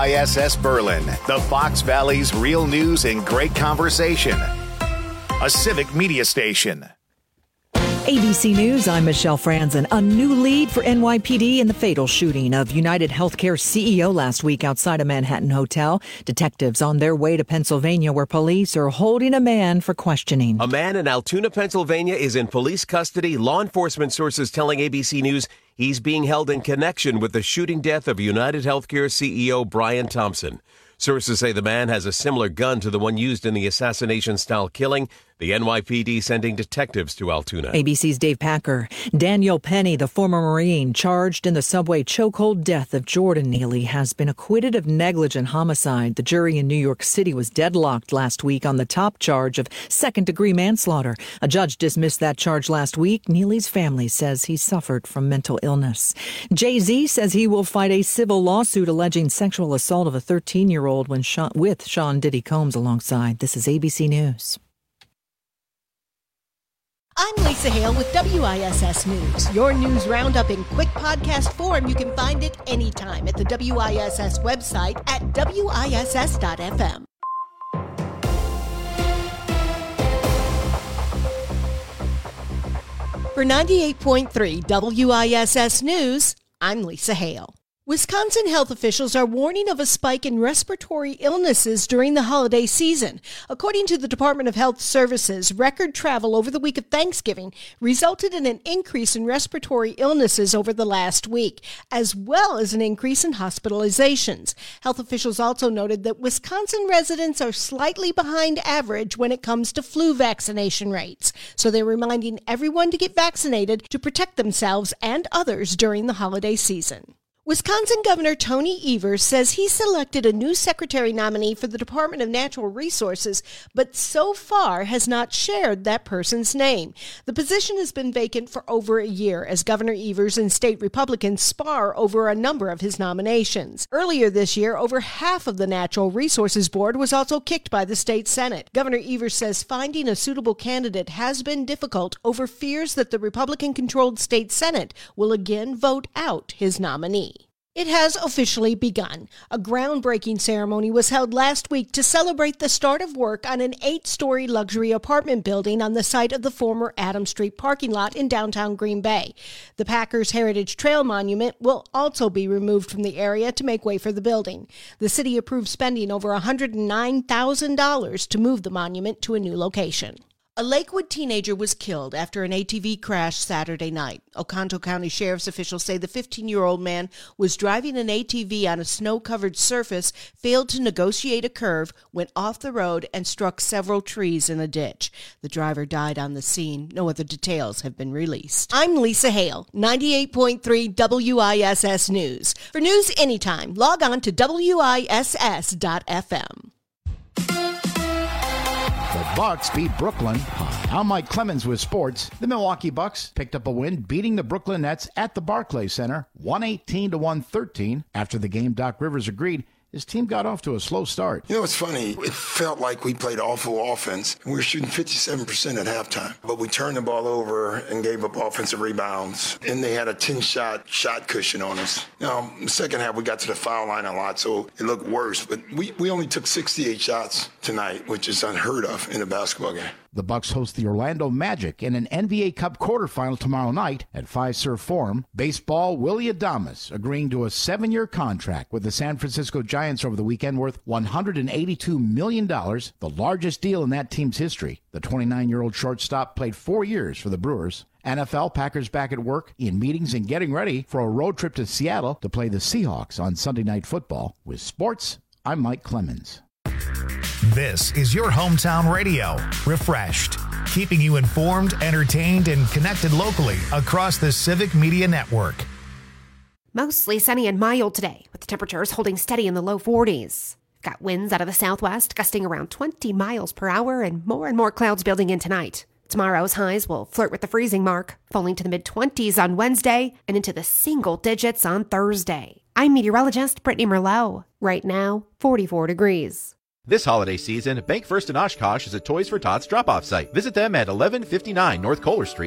WISS Berlin, the Fox Valley's real news and great conversation. A civic media station. ABC News, I'm Michelle Franzen. A new lead for NYPD in the fatal shooting of United Healthcare CEO last week outside a Manhattan hotel. Detectives on their way to Pennsylvania where police are holding a man for questioning. A man in Altoona, Pennsylvania is in police custody. Law enforcement sources telling ABC News he's being held in connection with the shooting death of United Healthcare CEO Brian Thompson. Sources say the man has a similar gun to the one used in the assassination-style killing. The NYPD sending detectives to Altoona. ABC's Dave Packer. Daniel Penny, the former Marine charged in the subway chokehold death of Jordan Neely, has been acquitted of negligent homicide. The jury in New York City was deadlocked last week on the top charge of second-degree manslaughter. A judge dismissed that charge last week. Neely's family says he suffered from mental illness. Jay-Z says he will fight a civil lawsuit alleging sexual assault of a 13-year-old with Sean Diddy Combs alongside. This is ABC News. I'm Lisa Hale with WISS News. Your news roundup in quick podcast form. You can find it anytime at the WISS website at WISS.FM. For 98.3 WISS News, I'm Lisa Hale. Wisconsin health officials are warning of a spike in respiratory illnesses during the holiday season. According to the Department of Health Services, record travel over the week of Thanksgiving resulted in an increase in respiratory illnesses over the last week, as well as an increase in hospitalizations. Health officials also noted that Wisconsin residents are slightly behind average when it comes to flu vaccination rates. So they're reminding everyone to get vaccinated to protect themselves and others during the holiday season. Wisconsin Governor Tony Evers says he selected a new secretary nominee for the Department of Natural Resources, but so far has not shared that person's name. The position has been vacant for over a year as Governor Evers and state Republicans spar over a number of his nominations. Earlier this year, over half of the Natural Resources Board was also kicked by the state Senate. Governor Evers says finding a suitable candidate has been difficult over fears that the Republican-controlled state Senate will again vote out his nominee. It has officially begun. A groundbreaking ceremony was held last week to celebrate the start of work on an 8-story luxury apartment building on the site of the former Adams Street parking lot in downtown Green Bay. The Packers Heritage Trail Monument will also be removed from the area to make way for the building. The city approved spending over $109,000 to move the monument to a new location. A Lakewood teenager was killed after an ATV crashed Saturday night. Oconto County Sheriff's officials say the 15-year-old man was driving an ATV on a snow-covered surface, failed to negotiate a curve, went off the road, and struck several trees in a ditch. The driver died on the scene. No other details have been released. I'm Lisa Hale, 98.3 WISS News. For news anytime, log on to WISS.FM. The Bucks beat Brooklyn. I'm Mike Clemens with sports. The Milwaukee Bucks picked up a win, beating the Brooklyn Nets at the Barclays Center, 118-113. After the game, Doc Rivers agreed his team got off to a slow start. You know, it's funny. It felt like we played awful offense. We were shooting 57% at halftime. But we turned the ball over and gave up offensive rebounds. And they had a 10-shot cushion on us. Now, in the second half, we got to the foul line a lot, so it looked worse. But we only took 68 shots tonight, which is unheard of in a basketball game. The Bucks host the Orlando Magic in an NBA Cup quarterfinal tomorrow night at Fiserv Forum. Baseball, Willy Adames agreeing to a 7-year contract with the San Francisco Giants over the weekend worth $182 million, the largest deal in that team's history. The 29-year-old shortstop played 4 years for the Brewers. NFL, Packers back at work in meetings and getting ready for a road trip to Seattle to play the Seahawks on Sunday Night Football. With sports, I'm Mike Clemens. This is your hometown radio, Refreshed, keeping you informed, entertained, and connected locally across the Civic Media Network. Mostly sunny and mild today, with temperatures holding steady in the low 40s. Got winds out of the southwest gusting around 20 miles per hour and more clouds building in tonight. Tomorrow's highs will flirt with the freezing mark, falling to the mid-20s on Wednesday and into the single digits on Thursday. I'm meteorologist Brittany Merlot. Right now, 44 degrees. This holiday season, Bank First in Oshkosh is a Toys for Tots drop-off site. Visit them at 1159 North Kohler Street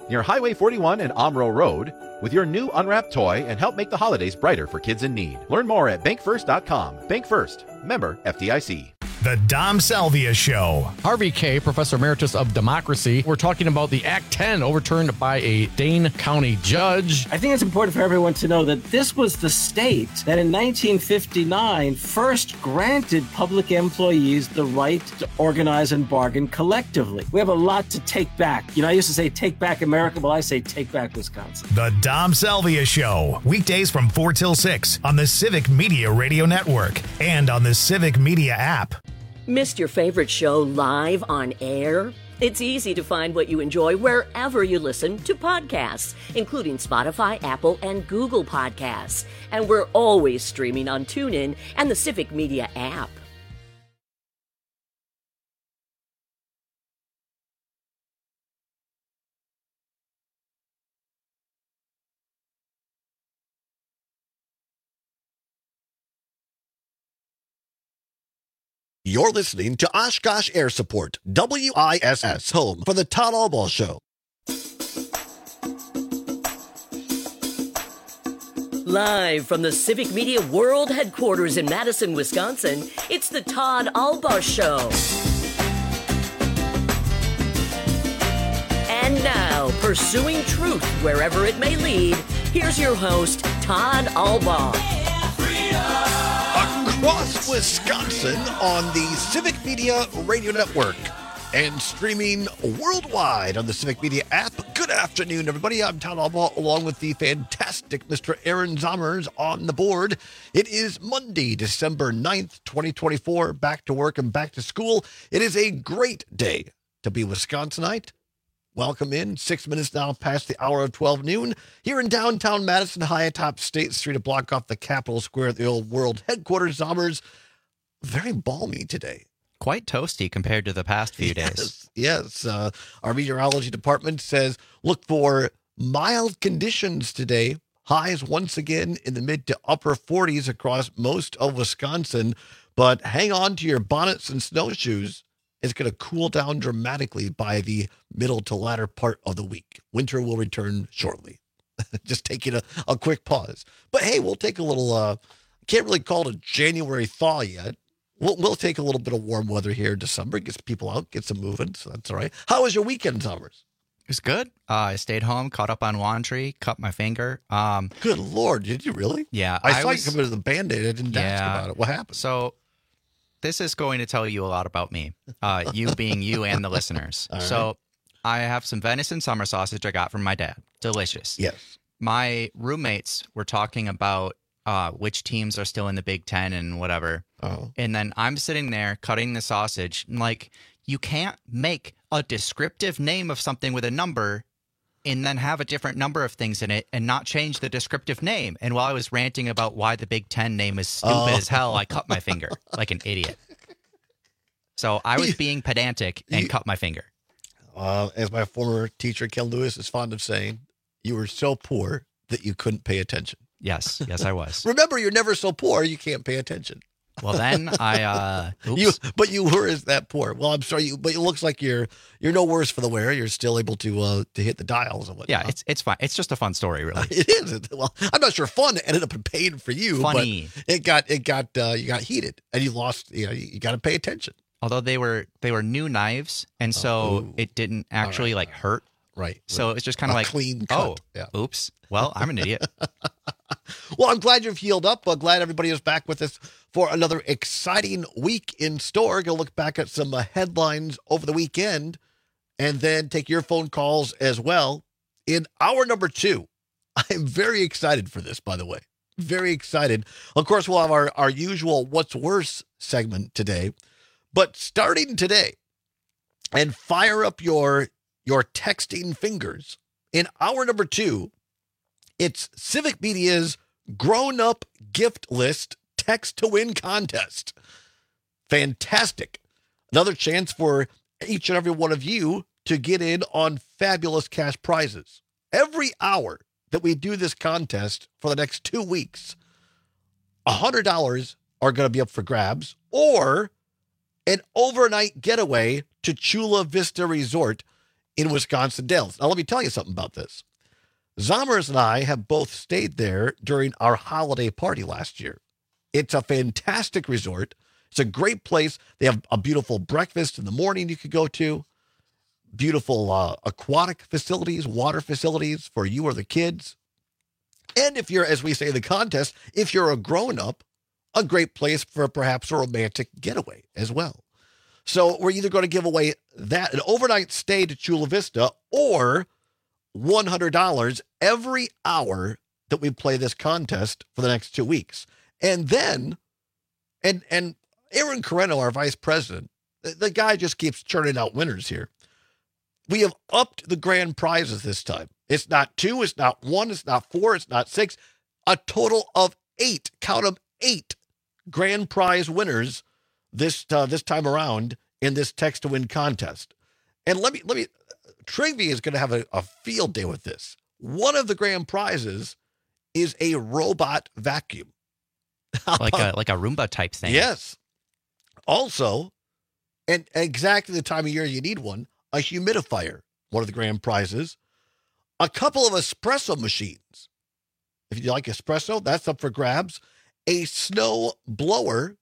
near Highway 41 and Omro Road, with your new unwrapped toy and help make the holidays brighter for kids in need. Learn more at bankfirst.com. Bank First, member FDIC. The Dom Salvia Show. Harvey K., Professor Emeritus of Democracy. We're talking about the Act 10 overturned by a Dane County judge. I think it's important for everyone to know that this was the state that in 1959 first granted public employees the right to organize and bargain collectively. We have a lot to take back. I used to say take back America, well, I say take back Wisconsin. The Dom Salvia Show. Weekdays from 4 till 6 on the Civic Media Radio Network and on the Civic Media app. Missed your favorite show live on air? It's easy to find what you enjoy wherever you listen to podcasts, including Spotify, Apple, and Google Podcasts. And we're always streaming on TuneIn and the Civic Media app. You're listening to Oshkosh Air Support, WISS, home for the Todd Albaugh Show. Live from the Civic Media World Headquarters in Madison, Wisconsin, it's the Todd Albaugh Show. And now, pursuing truth wherever it may lead, here's your host, Todd Albaugh. Across Wisconsin on the Civic Media Radio Network and streaming worldwide on the Civic Media app. Good afternoon, everybody. I'm Todd Albaugh, along with the fantastic Mr. Aaron Zommers on the board. It is Monday, December 9th, 2024. Back to work and back to school. It is a great day to be Wisconsinite. Welcome in. 6 minutes now past the hour of 12 noon. Here in downtown Madison, high atop State Street, a block off the Capitol Square at the old World Headquarters. Zommers, very balmy today. Quite toasty compared to the past few days. Yes. Our meteorology department says look for mild conditions today. Highs once again in the mid to upper 40s across most of Wisconsin. But hang on to your bonnets and snowshoes. It's going to cool down dramatically by the middle to latter part of the week. Winter will return shortly. Just taking a quick pause. But hey, we'll take a little, can't really call it a January thaw yet. We'll take a little bit of warm weather here in December, get some people out, get some moving, so that's all right. How was your weekend, Zommers? It was good. I stayed home, caught up on laundry, cut my finger. Good Lord, did you really? Yeah. I saw you come into the Band-Aid. I didn't ask about it. What happened? So this is going to tell you a lot about me, you being you and the listeners. All right. So I have some venison summer sausage I got from my dad. Delicious. Yes. My roommates were talking about which teams are still in the Big Ten and whatever. Oh. And then I'm sitting there cutting the sausage. And like, you can't make a descriptive name of something with a number and then have a different number of things in it and not change the descriptive name. And while I was ranting about why the Big Ten name is stupid as hell, I cut my finger like an idiot. So I was being pedantic and cut my finger. As my former teacher, Ken Lewis, is fond of saying, you were so poor that you couldn't pay attention. Yes, I was. Remember, you're never so poor you can't pay attention. Well, then But you were that poor. Well, I'm sorry, but it looks like you're no worse for the wear. You're still able to hit the dials and whatnot. Yeah, it's fine. It's just a fun story, really. It is. Well, I'm not sure fun ended up in pain for you. Funny. But you got heated and you lost. You got to pay attention. Although they were new knives, and so it didn't actually hurt. Right. So it's just kind of like clean cut. Oops. Well, I'm an idiot. Well, I'm glad you've healed up. Glad everybody is back with us for another exciting week in store. Going to look back at some headlines over the weekend and then take your phone calls as well. In hour number 2, I'm very excited for this, by the way. Very excited. Of course, we'll have our usual What's Worse segment today. But starting today, and fire up your texting fingers, in hour number 2, it's Civic Media's grown-up gift list text to win contest. Fantastic. Another chance for each and every one of you to get in on fabulous cash prizes. Every hour that we do this contest for the next 2 weeks, $100 are going to be up for grabs, or an overnight getaway to Chula Vista Resort in Wisconsin Dells. Now, let me tell you something about this. Zommers and I have both stayed there during our holiday party last year. It's a fantastic resort. It's a great place. They have a beautiful breakfast in the morning you could go to, beautiful aquatic facilities, water facilities for you or the kids. And if you're, as we say in the contest, if you're a grown-up, a great place for perhaps a romantic getaway as well. So we're either going to give away that, an overnight stay to Chula Vista, or $100 every hour that we play this contest for the next 2 weeks. And then, and Aaron Carreno, our vice president, the guy just keeps churning out winners here. We have upped the grand prizes this time. It's not 2, it's not 1, it's not 4, it's not 6. A total of 8, count them, 8 grand prize winners this time around in this text to win contest. And let me Trivia is going to have a field day with this. One of the grand prizes is a robot vacuum. like a Roomba type thing. Yes. Also, and exactly the time of year you need one, a humidifier, one of the grand prizes. A couple of espresso machines. If you like espresso, that's up for grabs. A snow blower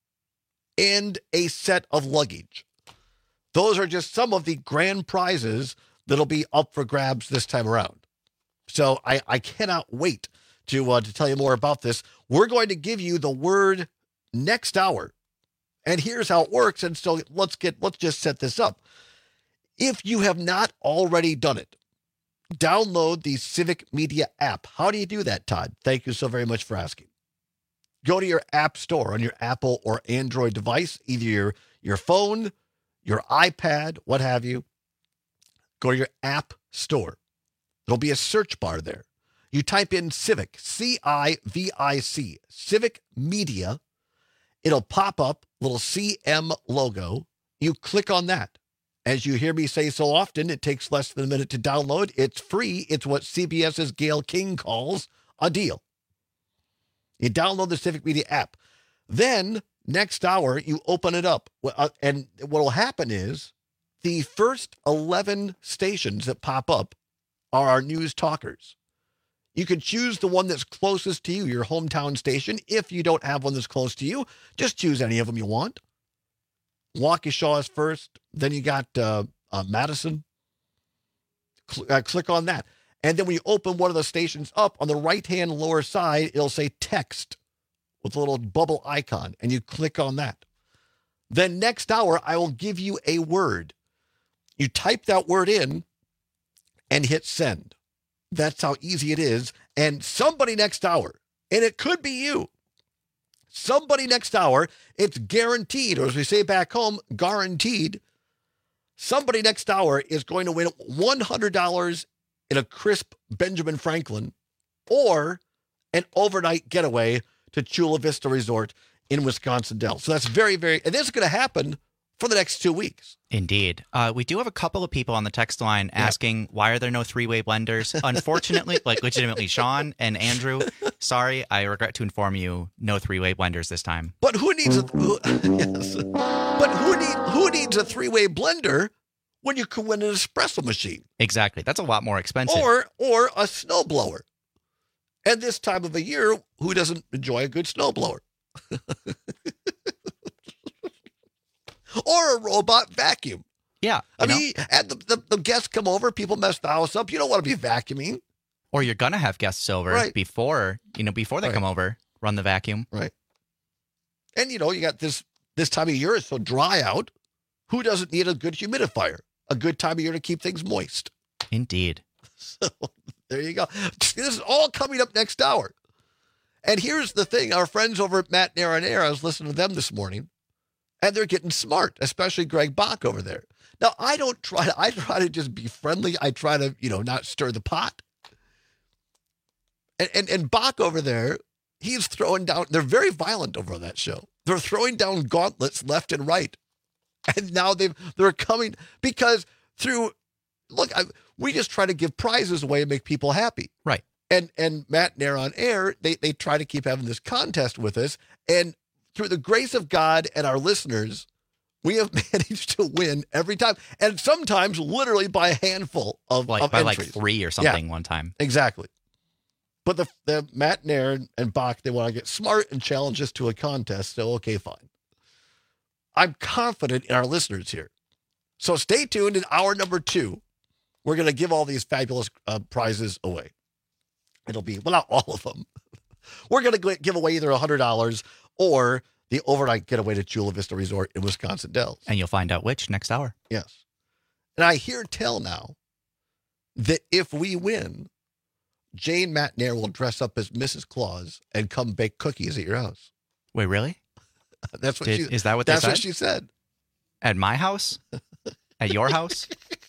and a set of luggage. Those are just some of the grand prizes that'll be up for grabs this time around. So I cannot wait to tell you more about this. We're going to give you the word next hour. And here's how it works. And so let's just set this up. If you have not already done it, download the Civic Media app. How do you do that, Todd? Thank you so very much for asking. Go to your app store on your Apple or Android device, either your phone, your iPad, what have you. Go to your app store. There'll be a search bar there. You type in Civic, C-I-V-I-C, Civic Media. It'll pop up, little CM logo. You click on that. As you hear me say so often, it takes less than a minute to download. It's free. It's what CBS's Gayle King calls a deal. You download the Civic Media app. Then, next hour, you open it up. And what will happen is the first 11 stations that pop up are our news talkers. You can choose the one that's closest to you, your hometown station. If you don't have one that's close to you, just choose any of them you want. Waukesha is first. Then you got Madison. Click on that. And then when you open one of the stations up, on the right-hand lower side, it'll say text with a little bubble icon, and you click on that. Then next hour, I will give you a word. You type that word in and hit send. That's how easy it is. And somebody next hour, and it could be you, somebody next hour, it's guaranteed, or as we say back home, guaranteed, somebody next hour is going to win $100 in a crisp Benjamin Franklin or an overnight getaway to Chula Vista Resort in Wisconsin Dells. So that's very, very, and this is going to happen for the next 2 weeks. Indeed. We do have a couple of people on the text line asking, why are there no three-way blenders? Unfortunately, legitimately, Sean and Andrew, sorry, I regret to inform you, no three-way blenders this time. But who needs who needs a three-way blender when you can win an espresso machine? Exactly. That's a lot more expensive. Or a snowblower. And this time of the year, who doesn't enjoy a good snowblower? Or a robot vacuum. Yeah. I mean, and the guests come over, people mess the house up. You don't want to be vacuuming. Or you're going to have guests over before they come over, run the vacuum. Right. And, you got this time of year, it's so dry out. Who doesn't need a good humidifier? A good time of year to keep things moist. Indeed. So there you go. This is all coming up next hour. And here's the thing. Our friends over at Matt Nair on Air, I was listening to them this morning, and they're getting smart, especially Greg Bach over there. Now, I try to just be friendly. I try to, not stir the pot. And Bach over there, he's throwing down, they're very violent over on that show. They're throwing down gauntlets left and right. And now they're coming because we just try to give prizes away and make people happy. Right. And Matt Nair on Air, they try to keep having this contest with us. And through the grace of God and our listeners, We have managed to win every time, and sometimes literally by a handful of by entries. like 3 or something one time. Exactly. But the Matt Nair and Bach, they want to get smart and challenge us to a contest. So, okay, fine. I'm confident in our listeners here. So stay tuned. In hour number 2, we're going to give all these fabulous prizes away. It'll be, well, not all of them. We're going to give away either $100 or the overnight getaway to Chula Vista Resort in Wisconsin Dells. And you'll find out which next hour. Yes. And I hear tell now that if we win, Jane Matt Nair will dress up as Mrs. Claus and come bake cookies at your house. Wait, really? That's what Is that what they said? That's what she said. At my house? At your house?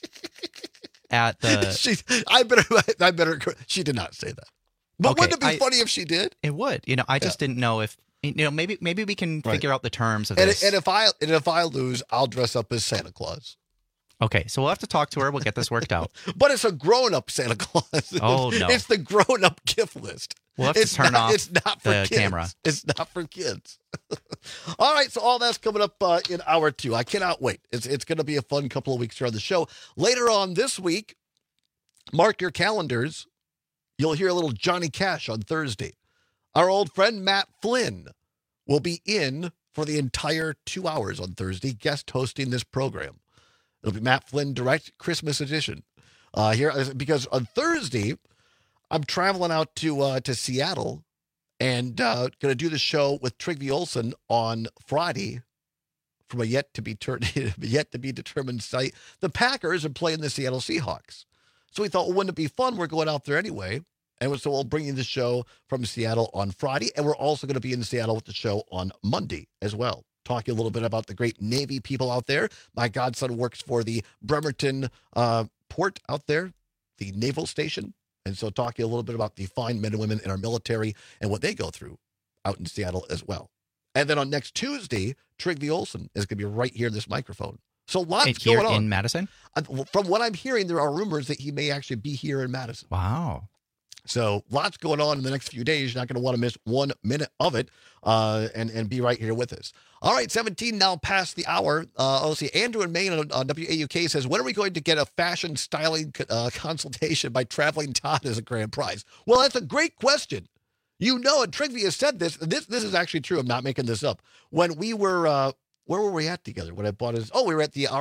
At the... I better. She did not say that. But Okay, wouldn't it be funny if she did? It would. I just didn't know if... maybe we can figure out the terms of this. And if I lose, I'll dress up as Santa Claus. Okay, so we'll have to talk to her. We'll get this worked out. But it's a grown-up Santa Claus. Oh, no. It's the grown-up gift list. We'll have to turn off it's not for the kids. camera. It's not for kids. All right, so all that's coming up in hour 2. I cannot wait. It's going to be a fun couple of weeks here on the show. Later on this week, mark your calendars. You'll hear a little Johnny Cash on Thursday. Our old friend Matt Flynn will be in for the entire 2 hours on Thursday, guest hosting this program. It'll be Matt Flynn Direct Christmas edition here, because on Thursday I'm traveling out to Seattle and going to do the show with Trygve Olsen on Friday from a yet to be determined site. The Packers are playing the Seattle Seahawks, so we thought, well, wouldn't it be fun? We're going out there anyway. And so we'll bring you the show from Seattle on Friday, and we're also going to be in Seattle with the show on Monday as well. Talking a little bit about the great Navy people out there. My godson works for the Bremerton port out there, the naval station. And so talking a little bit about the fine men and women in our military and what they go through out in Seattle as well. And then on next Tuesday, Trygve Olsen is going to be right here in this microphone. So lots going on. In Madison? From what I'm hearing, there are rumors that he may actually be here in Madison. Wow. So lots going on in the next few days. You're not going to want to miss 1 minute of it and be right here with us. All right, 17 now past the hour. Let's see. Andrew in Maine on WAUK says, when are we going to get a fashion styling consultation by Traveling Todd as a grand prize? Well, that's a great question. And Trygve has said this. This is actually true. I'm not making this up. When we were, where were we at together? When I bought we were at the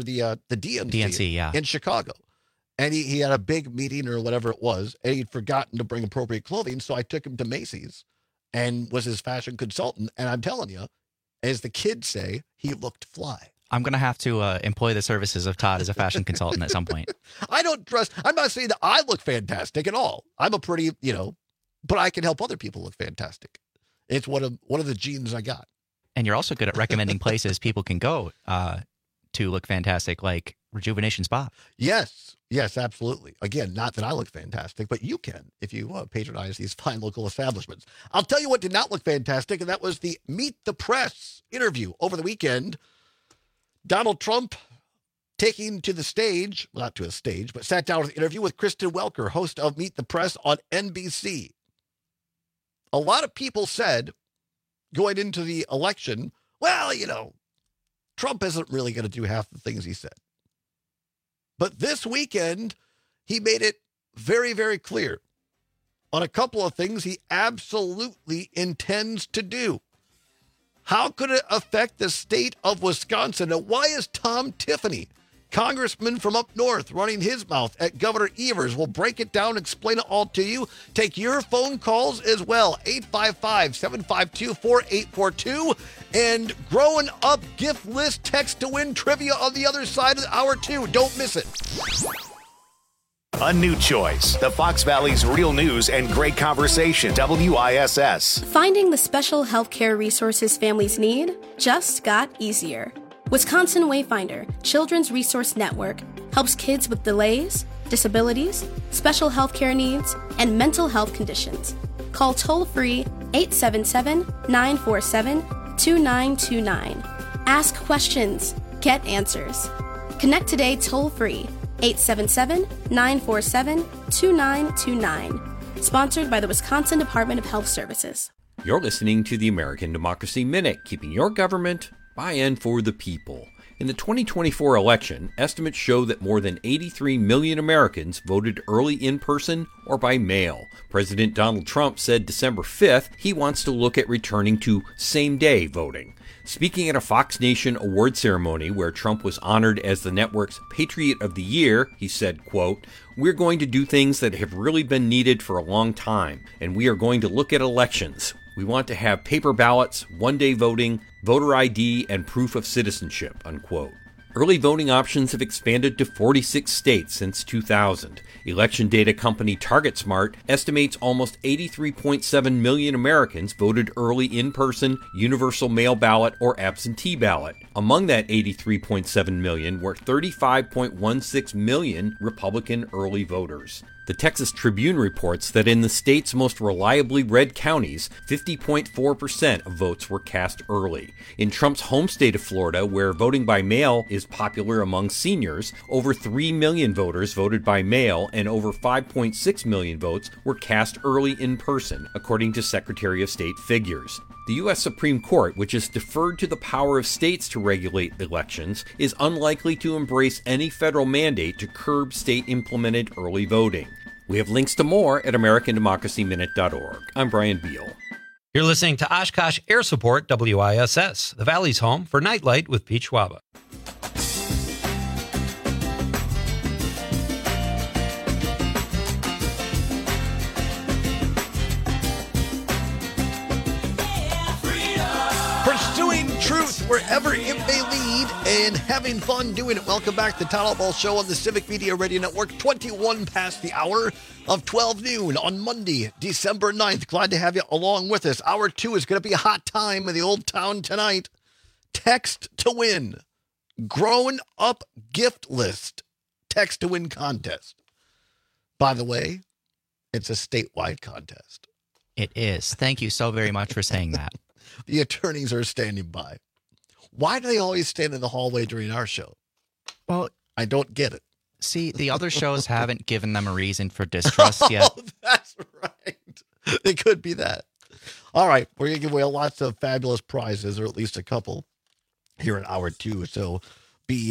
DNC in Chicago. And he had a big meeting or whatever it was, and he'd forgotten to bring appropriate clothing. So I took him to Macy's and was his fashion consultant. And I'm telling you, as the kids say, he looked fly. I'm going to have to employ the services of Todd as a fashion consultant at some point. I'm not saying that I look fantastic at all. I'm a pretty, but I can help other people look fantastic. It's one of the genes I got. And you're also good at recommending places people can go to look fantastic, like Rejuvenation Spa. Yes, absolutely. Again, not that I look fantastic, but you can if you patronize these fine local establishments. I'll tell you what did not look fantastic, and that was the Meet the Press interview over the weekend. Donald Trump taking to the stage, well, not to a stage, but sat down with an interview with Kristen Welker, host of Meet the Press on NBC. A lot of people said going into the election, well, Trump isn't really going to do half the things he said. But this weekend, he made it very, very clear on a couple of things he absolutely intends to do. How could it affect the state of Wisconsin? And why is Tom Tiffany, congressman from up north, running his mouth at Governor Evers? We'll break it down, explain it all to you. Take your phone calls as well. 855-752-4842. And growing up gift list text to win trivia on the other side of hour 2. Don't miss it. A new choice. The Fox Valley's real news and great conversation. WISS. Finding the special healthcare resources families need just got easier. Wisconsin Wayfinder Children's Resource Network helps kids with delays, disabilities, special healthcare needs, and mental health conditions. Call toll-free 877-947-2929. Ask questions. Get answers. Connect today toll-free 877-947-2929. Sponsored by the Wisconsin Department of Health Services. You're listening to the American Democracy Minute, keeping your government by and for the people. In the 2024 election, estimates show that more than 83 million Americans voted early in person or by mail. President Donald Trump said December 5th he wants to look at returning to same-day voting. Speaking at a Fox Nation award ceremony where Trump was honored as the network's Patriot of the Year, he said, quote, "We're going to do things that have really been needed for a long time, and we are going to look at elections. We want to have paper ballots, one-day voting, voter ID, and proof of citizenship," unquote. Early voting options have expanded to 46 states since 2000. Election data company TargetSmart estimates almost 83.7 million Americans voted early in-person, universal mail ballot, or absentee ballot. Among that 83.7 million were 35.16 million Republican early voters. The Texas Tribune reports that in the state's most reliably red counties, 50.4% of votes were cast early. In Trump's home state of Florida, where voting by mail is popular among seniors, over 3 million voters voted by mail and over 5.6 million votes were cast early in person, according to Secretary of State figures. The U.S. Supreme Court, which has deferred to the power of states to regulate elections, is unlikely to embrace any federal mandate to curb state-implemented early voting. We have links to more at AmericanDemocracyMinute.org. I'm Brian Beal. You're listening to Oshkosh Air Support WISS, the Valley's home for Nightlight with Pete Schwaba. Truth wherever it may lead and having fun doing it. Welcome back to the Town Hall Show on the Civic Media Radio Network, 21 past the hour of 12 noon on Monday, December 9th. Glad to have you along with us. Hour 2 is going to be a hot time in the old town tonight. Text to win. Grown up gift list. Text to win contest. By the way, it's a statewide contest. It is. Thank you so very much for saying that. The attorneys are standing by. Why do they always stand in the hallway during our show? Well, I don't get it. See, the other shows haven't given them a reason for distrust yet. Oh, that's right. It could be that. All right. We're going to give away lots of fabulous prizes, or at least a couple, here in hour 2. So be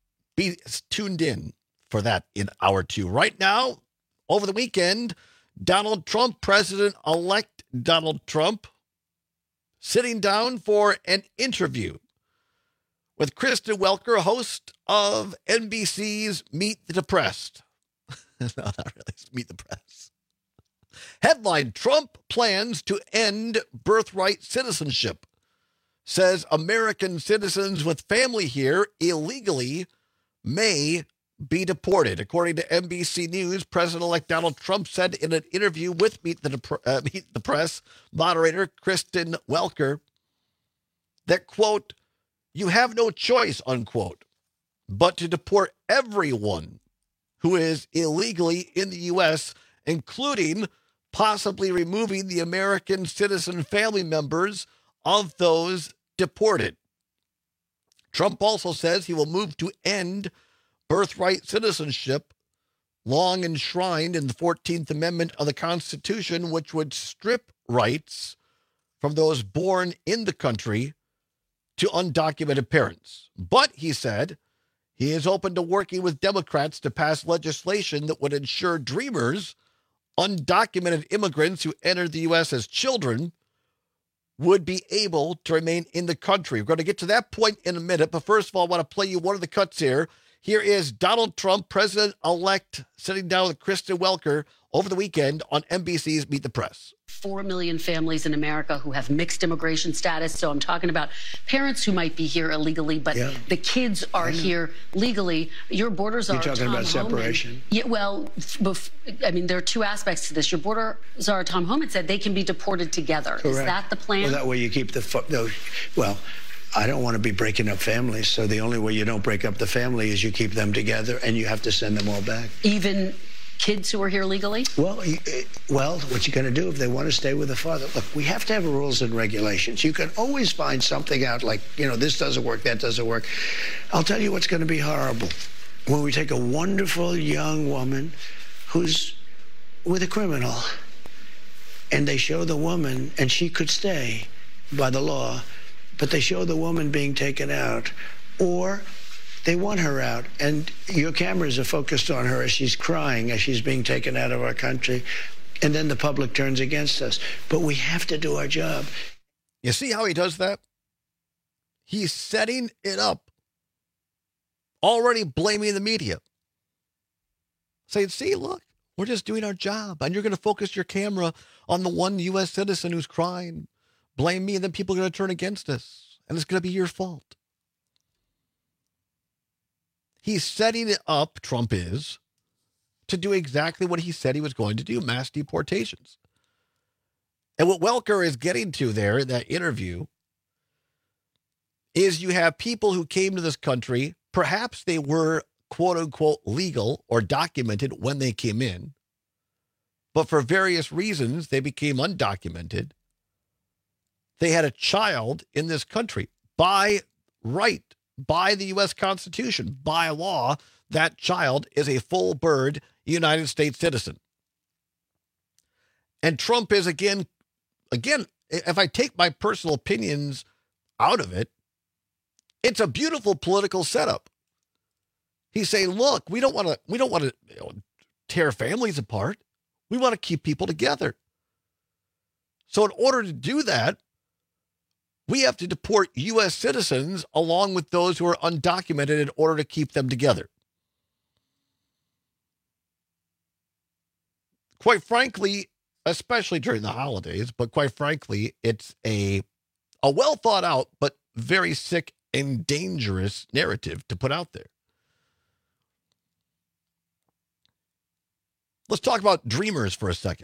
tuned in for that in hour 2. Right now, over the weekend, Donald Trump, President-elect Donald Trump, sitting down for an interview with Kristen Welker, host of NBC's Meet the Depressed. No, not really. It's Meet the Press. Headline, Trump plans to end birthright citizenship. Says American citizens with family here illegally may be deported. According to NBC News, President-elect Donald Trump said in an interview with Meet the Press moderator Kristen Welker that, quote, "You have no choice," unquote, but to deport everyone who is illegally in the U.S., including possibly removing the American citizen family members of those deported. Trump also says he will move to end birthright citizenship, long enshrined in the 14th Amendment of the Constitution, which would strip rights from those born in the country to undocumented parents. But, he said, he is open to working with Democrats to pass legislation that would ensure Dreamers, undocumented immigrants who entered the U.S. as children, would be able to remain in the country. We're going to get to that point in a minute, but first of all, I want to play you one of the cuts here. Here is Donald Trump, President-elect, sitting down with Kristen Welker over the weekend on NBC's Meet the Press. 4 million families in America who have mixed immigration status. So I'm talking about parents who might be here illegally, but the kids are here legally. Your borders are You're talking about separation? Yeah, well, I mean, there are two aspects to this. Your borders are, Tom Homan said, they can be deported together. Correct. Is that the plan? Well, that way you keep I don't want to be breaking up families, so the only way you don't break up the family is you keep them together, and you have to send them all back. Even kids who are here legally? Well, what you going to do if they want to stay with the father? Look, we have to have rules and regulations. You can always find something out like, this doesn't work, that doesn't work. I'll tell you what's going to be horrible. When we take a wonderful young woman who's with a criminal, and they show the woman, and she could stay by the law, but they show the woman being taken out, or they want her out, and your cameras are focused on her as she's crying, as she's being taken out of our country, and then the public turns against us. But we have to do our job. You see how he does that? He's setting it up, already blaming the media. Saying, see, look, we're just doing our job, and you're going to focus your camera on the one U.S. citizen who's crying. Blame me, and then people are going to turn against us, and it's going to be your fault. He's setting it up, Trump is, to do exactly what he said he was going to do, mass deportations. And what Welker is getting to there in that interview is you have people who came to this country, perhaps they were quote-unquote legal or documented when they came in, but for various reasons, they became undocumented. They had a child in this country by right, by the U.S. Constitution, by law. That child is a full-bird United States citizen. And Trump is, again, if I take my personal opinions out of it, it's a beautiful political setup. He's saying, look, we don't want to tear families apart. We want to keep people together. So in order to do that, we have to deport U.S. citizens along with those who are undocumented in order to keep them together. Quite frankly, especially during the holidays, but quite frankly, it's a well thought out but very sick and dangerous narrative to put out there. Let's talk about Dreamers for a second.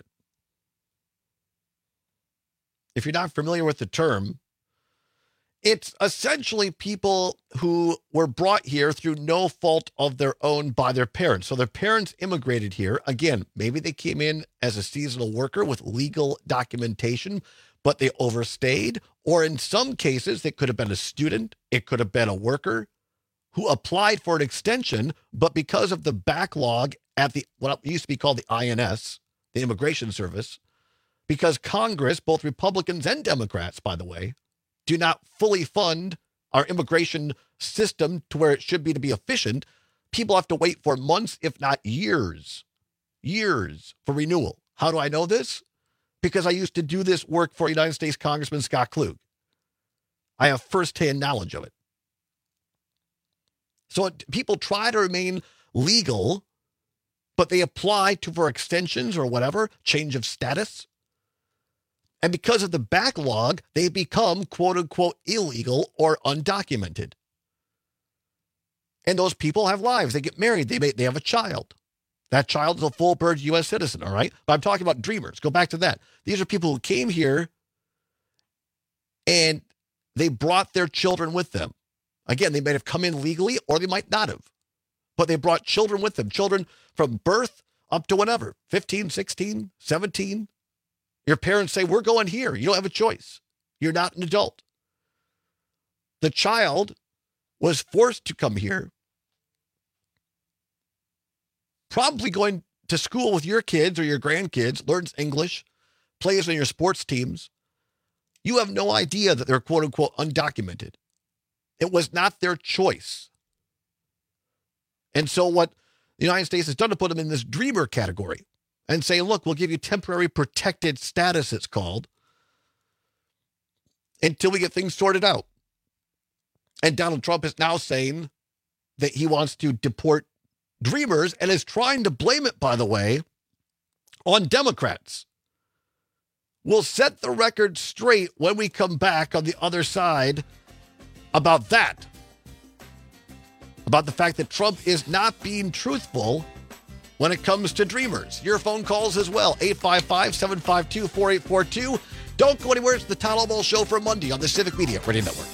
If you're not familiar with the term, it's essentially people who were brought here through no fault of their own by their parents. So their parents immigrated here. Again, maybe they came in as a seasonal worker with legal documentation, but they overstayed. Or in some cases, it could have been a student. It could have been a worker who applied for an extension, but because of the backlog at what used to be called the INS, the Immigration Service, because Congress, both Republicans and Democrats, by the way, do not fully fund our immigration system to where it should be to be efficient, people have to wait for months, if not years for renewal. How do I know this? Because I used to do this work for United States Congressman Scott Klug. I have firsthand knowledge of it. So people try to remain legal, but they apply for extensions or whatever, change of status. And because of the backlog, they become, quote unquote, illegal or undocumented. And those people have lives. They get married. They have a child. That child is a full-bird U.S. citizen, all right? But I'm talking about Dreamers. Go back to that. These are people who came here and they brought their children with them. Again, they might have come in legally or they might not have. But they brought children with them, children from birth up to whenever, 15, 16, 17. Your parents say, we're going here. You don't have a choice. You're not an adult. The child was forced to come here, probably going to school with your kids or your grandkids, learns English, plays on your sports teams. You have no idea that they're, quote unquote, undocumented. It was not their choice. And so what the United States has done to put them in this dreamer category and say, look, we'll give you temporary protected status, it's called, until we get things sorted out. And Donald Trump is now saying that he wants to deport dreamers and is trying to blame it, by the way, on Democrats. We'll set the record straight when we come back on the other side about that. About the fact that Trump is not being truthful when it comes to dreamers. Your phone calls as well, 855-752-4842. Don't go anywhere. It's the Todd Albaugh Show for Monday on the Civic Media Radio Network.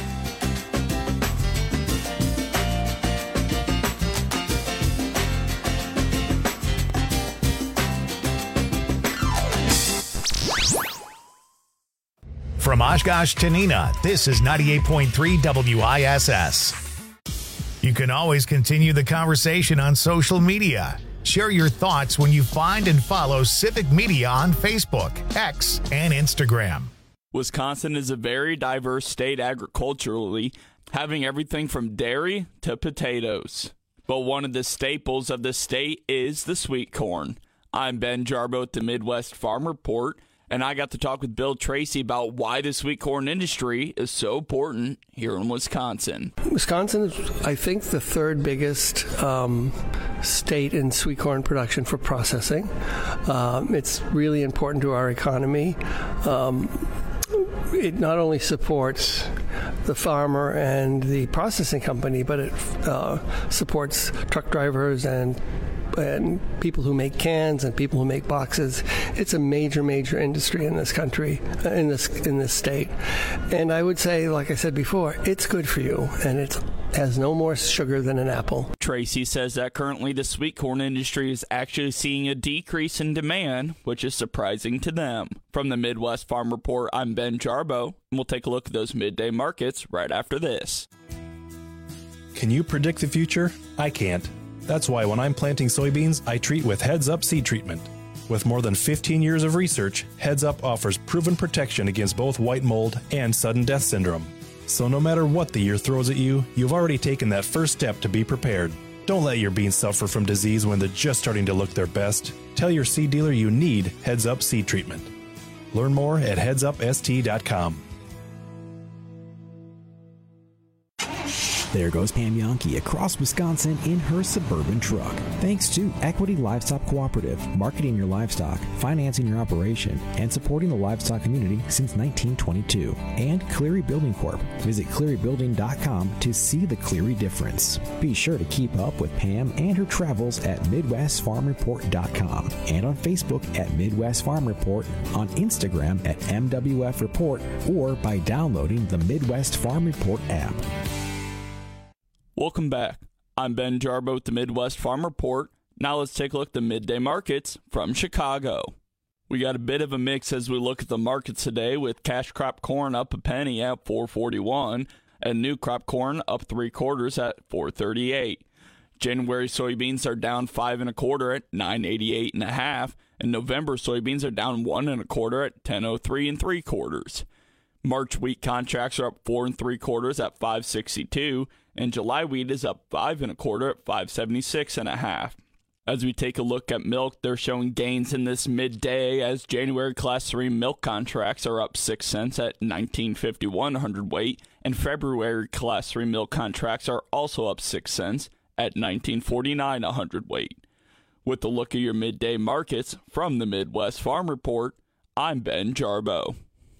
From Oshkosh to Neenah, this is 98.3 WISS. You can always continue the conversation on social media. Share your thoughts when you find and follow Civic Media on Facebook, X, and Instagram. Wisconsin is a very diverse state agriculturally, having everything from dairy to potatoes. But one of the staples of the state is the sweet corn. I'm Ben Jarbo at the Midwest Farm Report, and I got to talk with Bill Tracy about why the sweet corn industry is so important here in Wisconsin. Wisconsin is, I think, the third biggest state in sweet corn production for processing. It's really important to our economy. It not only supports the farmer and the processing company, but it supports truck drivers and people who make cans and people who make boxes. It's a major industry in this country, in this state. And I would say, like I said before, it's good for you, and it has no more sugar than an apple. Tracy says that currently the sweet corn industry is actually seeing a decrease in demand, which is surprising to them. From the Midwest Farm Report, I'm Ben Jarbo, and we'll take a look at those midday markets right after this. Can you predict the future? I can't. That's why when I'm planting soybeans, I treat with Heads Up seed treatment. With more than 15 years of research, Heads Up offers proven protection against both white mold and sudden death syndrome. So no matter what the year throws at you, you've already taken that first step to be prepared. Don't let your beans suffer from disease when they're just starting to look their best. Tell your seed dealer you need Heads Up seed treatment. Learn more at headsupst.com. There goes Pam Yonke across Wisconsin in her Suburban truck. Thanks to Equity Livestock Cooperative, marketing your livestock, financing your operation, and supporting the livestock community since 1922. And Cleary Building Corp. Visit clearybuilding.com to see the Cleary difference. Be sure to keep up with Pam and her travels at MidwestFarmReport.com and on Facebook at Midwest Farm Report, on Instagram at MWF Report, or by downloading the Midwest Farm Report app. Welcome back. I'm Ben Jarbo at the Midwest Farm Report. Now let's take a look at the midday markets from Chicago. We got a bit of a mix as we look at the markets today, with cash crop corn up a penny at $4.41 and new crop corn up 3/4 at $4.38. January soybeans are down 5 1/4 at $9.88 1/2, and November soybeans are down 1 1/4 at $10.03 3/4. March wheat contracts are up 4 3/4 at $5.62, and July wheat is up 5 1/4 at $5.76 1/2. As we take a look at milk, they're showing gains in this midday as January Class 3 milk contracts are up 6 cents at $19.51 hundredweight, and February Class 3 milk contracts are also up 6 cents at $19.49 a hundredweight. With a look at your midday markets from the Midwest Farm Report, I'm Ben Jarbo.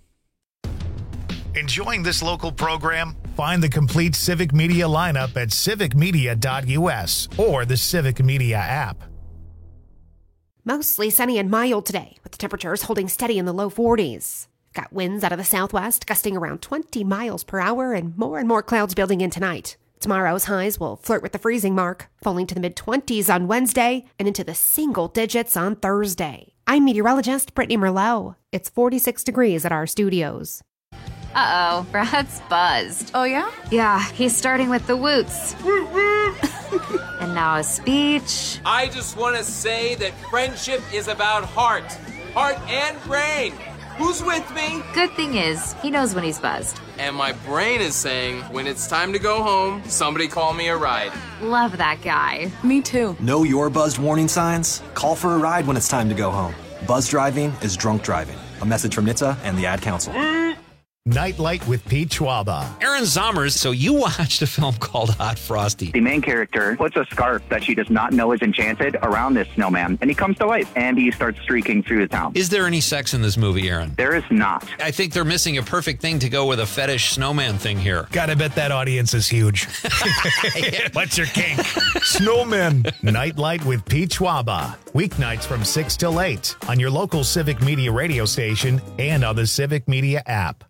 Enjoying this local program? Find the complete Civic Media lineup at civicmedia.us or the Civic Media app. Mostly sunny and mild today, with the temperatures holding steady in the low 40s. Got winds out of the southwest gusting around 20 miles per hour and more clouds building in tonight. Tomorrow's highs will flirt with the freezing mark, falling to the mid-20s on Wednesday and into the single digits on Thursday. I'm meteorologist Brittany Merlot. It's 46 degrees at our studios. Uh-oh, Brad's buzzed. Oh, yeah? Yeah, he's starting with the woots. And now a speech. I just want to say that friendship is about heart and brain. Who's with me? Good thing is, he knows when he's buzzed. And my brain is saying, when it's time to go home, somebody call me a ride. Love that guy. Me too. Know your buzzed warning signs? Call for a ride when it's time to go home. Buzz driving is drunk driving. A message from NHTSA and the Ad Council. Nightlight with Pete Schwaba. Aaron Zommers, so you watched a film called Hot Frosty. The main character puts a scarf that she does not know is enchanted around this snowman, and he comes to life, and he starts streaking through the town. Is there any sex in this movie, Aaron? There is not. I think they're missing a perfect thing to go with a fetish snowman thing here. Gotta bet that audience is huge. What's your kink? Snowmen. Nightlight with Pete Schwaba. Weeknights from 6 till 8 on your local Civic Media radio station and on the Civic Media app.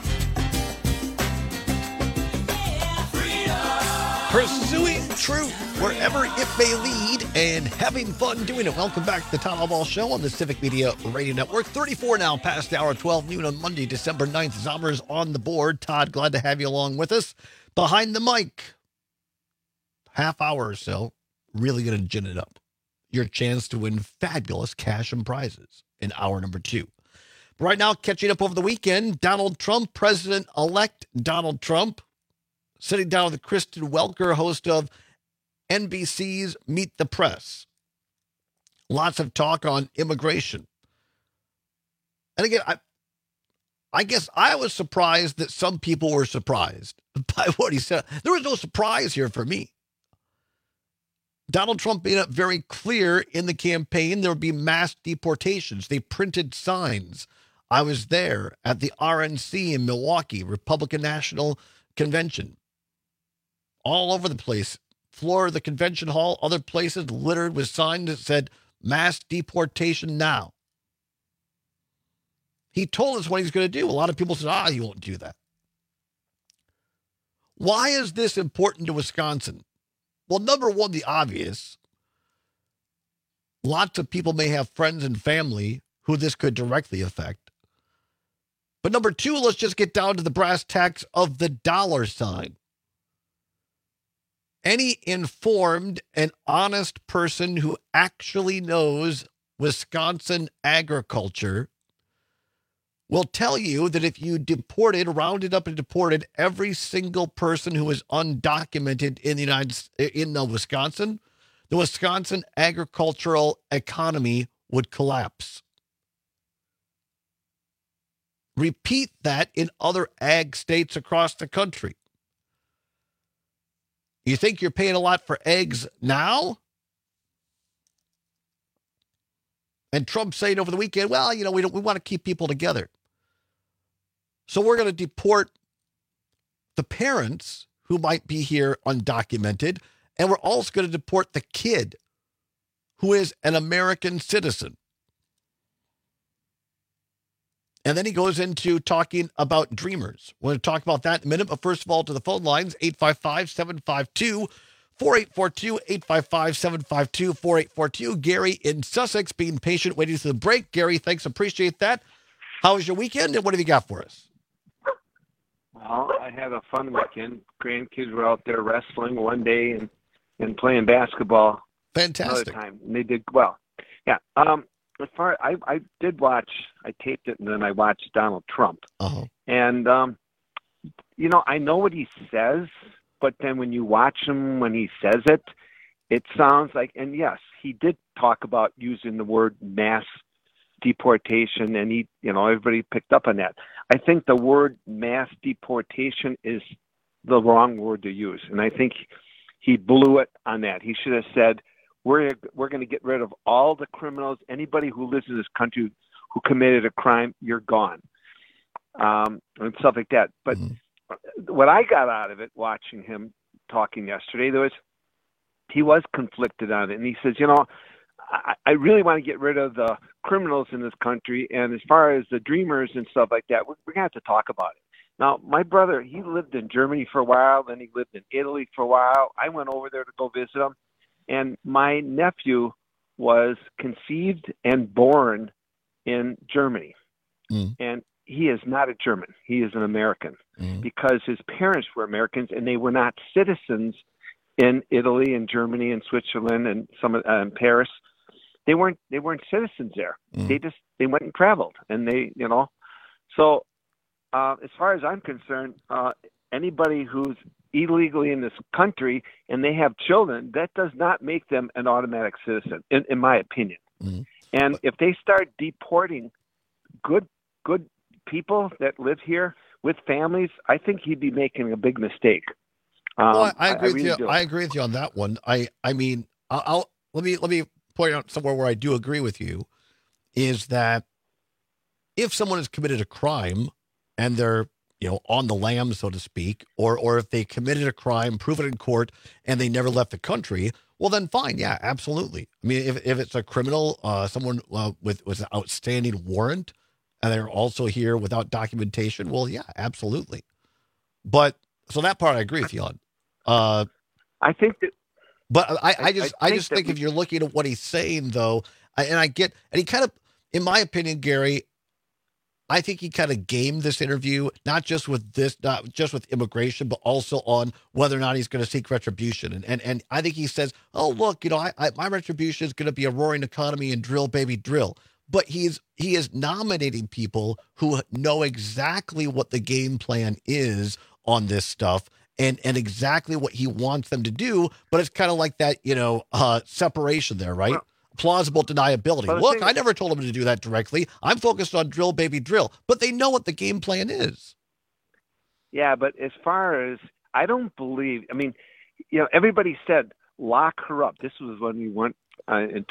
Pursuing truth. wherever it may lead, and having fun doing it. Welcome back to the Town Hall Ball Show on the Civic Media Radio Network. 34 now past the hour, 12 noon on Monday, December 9th. Zombers on the board. Todd, glad to have you along with us. Behind the mic, half hour or so, really going to gin it up. Your chance to win fabulous cash and prizes in hour number 2. But right now, catching up over the weekend, Donald Trump, President-elect Donald Trump, sitting down with Kristen Welker, host of NBC's Meet the Press. Lots of talk on immigration. And again, I guess I was surprised that some people were surprised by what he said. There was no surprise here for me. Donald Trump made it very clear in the campaign there would be mass deportations. They printed signs. I was there at the RNC in Milwaukee, Republican National Convention. All over the place. Floor of the convention hall, other places littered with signs that said, mass deportation now. He told us what he's going to do. A lot of people said, he won't do that. Why is this important to Wisconsin? Well, number one, the obvious. Lots of people may have friends and family who this could directly affect. But number two, let's just get down to the brass tacks of the dollar sign. Any informed and honest person who actually knows Wisconsin agriculture will tell you that if you rounded up and deported every single person who is undocumented in Wisconsin, the Wisconsin agricultural economy would collapse. Repeat that in other ag states across the country. You think you're paying a lot for eggs now? And Trump saying over the weekend, we want to keep people together. So we're going to deport the parents who might be here undocumented, and we're also going to deport the kid who is an American citizen. And then he goes into talking about dreamers. We're going to talk about that in a minute, but first of all, to the phone lines, 855-752-4842, 855-752-4842. Gary in Sussex being patient, waiting for the break. Gary, thanks, appreciate that. How was your weekend, and what have you got for us? Well, I had a fun weekend. Grandkids were out there wrestling one day and playing basketball. Fantastic. Another time. And they did well. Yeah. As far I did watch, I taped it and then I watched Donald Trump. Uh-huh. And I know what he says, but then when you watch him when he says it, it sounds like, and yes, he did talk about using the word mass deportation, and everybody picked up on that. I think the word mass deportation is the wrong word to use, and I think he blew it on that. He should have said, we're going to get rid of all the criminals, anybody who lives in this country who committed a crime, you're gone, and stuff like that. But what I got out of it, watching him talking yesterday, he was conflicted on it, and he says, I really want to get rid of the criminals in this country, and as far as the dreamers and stuff like that, we're going to have to talk about it. Now, my brother, he lived in Germany for a while, then he lived in Italy for a while. I went over there to go visit him, and my nephew was conceived and born in Germany. And he is not a German. He is an American because his parents were Americans, and they were not citizens in Italy and Germany and Switzerland and some Paris. They weren't citizens there. They went and traveled, and So as far as I'm concerned, anybody who's illegally in this country and they have children, that does not make them an automatic citizen, in my opinion. And if they start deporting good people that live here with families, I think he'd be making a big mistake. I agree with you. I agree with you on that one. I mean, let me point out somewhere where I do agree with you, is that if someone has committed a crime and they're on the lam, so to speak, or if they committed a crime, prove it in court, and they never left the country, well, then fine. Yeah, absolutely. I mean, if it's a criminal, someone with an outstanding warrant, and they're also here without documentation, well, yeah, absolutely. But so that part I agree with you on. I think that But I just think if you're looking at what he's saying, though, and he kind of, in my opinion, Gary, I think he kind of gamed this interview, not just with immigration, but also on whether or not he's going to seek retribution. And I think he says, oh, look, my retribution is going to be a roaring economy and drill, baby, drill. But he is nominating people who know exactly what the game plan is on this stuff and exactly what he wants them to do. But it's kind of like that, separation there, right? Well, plausible deniability. Look, I never told them to do that directly. I'm focused on drill, baby, drill. But they know what the game plan is. Yeah, but as far as, I don't believe, everybody said, lock her up. This was when we went in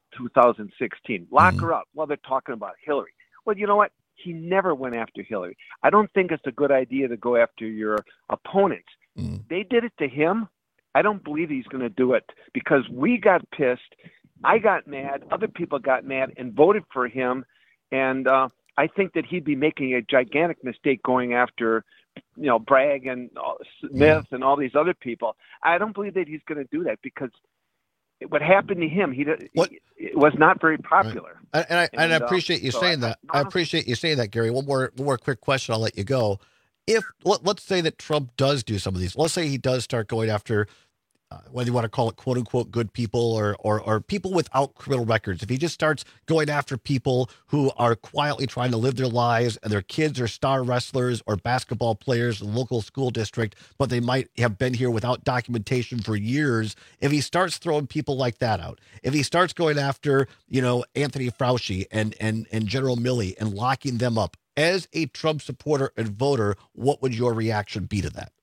2016. Lock her up. Well, they're talking about Hillary. Well, you know what? He never went after Hillary. I don't think it's a good idea to go after your opponent. They did it to him. I don't believe he's going to do it because we got pissed. I got mad. Other people got mad and voted for him. And I think that he'd be making a gigantic mistake going after, Bragg and Smith and all these other people. I don't believe that he's going to do that because what happened to him, it was not very popular. Right. And I appreciate you saying that. I appreciate you saying that, Gary. One more quick question. I'll let you go. If let's say that Trump does do some of these, let's say he does start going after, whether you want to call it quote unquote good people or people without criminal records. If he just starts going after people who are quietly trying to live their lives and their kids are star wrestlers or basketball players in the local school district, but they might have been here without documentation for years. If he starts throwing people like that out, if he starts going after, Anthony Fauci and General Milley and locking them up, as a Trump supporter and voter, what would your reaction be to that?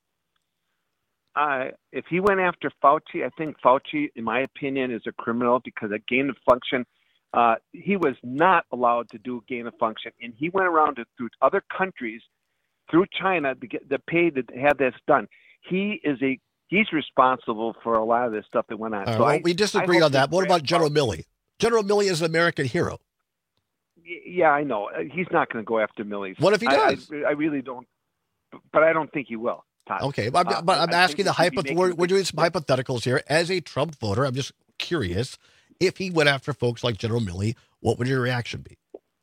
If he went after Fauci, I think Fauci, in my opinion, is a criminal because a gain of function, he was not allowed to do gain of function. And he went around through other countries, through China, to get the pay to have this done. He's responsible for a lot of this stuff that went on. So we disagree on that. What about General Milley? General Milley is an American hero. Yeah, I know. He's not going to go after Milley. What if he does? I really don't. But I don't think he will. Todd. Okay, but I'm asking we're doing some hypotheticals here. As a Trump voter, I'm just curious, if he went after folks like General Milley, what would your reaction be?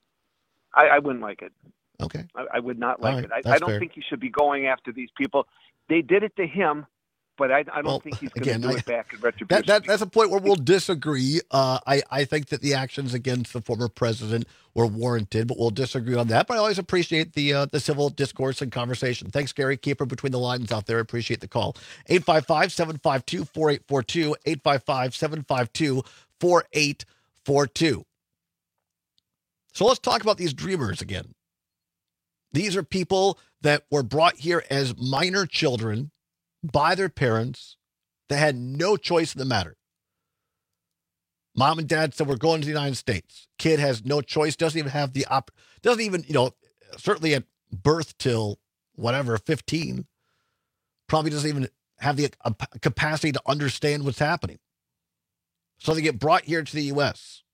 I wouldn't like it. Okay. I would not like it. I don't think he should be going after these people. They did it to him, but I don't think he's going to do it back in retribution. That's a point where we'll disagree. I think that the actions against the former president were warranted, but we'll disagree on that. But I always appreciate the civil discourse and conversation. Thanks, Gary. Keep her between the lines out there. Appreciate the call. 855-752-4842, 855-752-4842. So let's talk about these dreamers again. These are people that were brought here as minor children by their parents that had no choice in the matter. Mom and dad said, we're going to the United States. Kid has no choice, doesn't even have certainly at birth till 15, probably doesn't even have the capacity to understand what's happening. So they get brought here to the U.S.